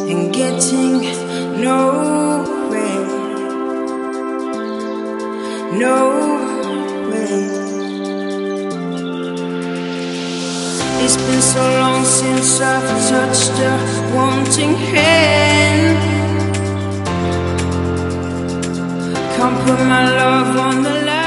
and getting nowhere, nowhere. It's been so long since I've touched a wanting hand. Can't put my love on the line.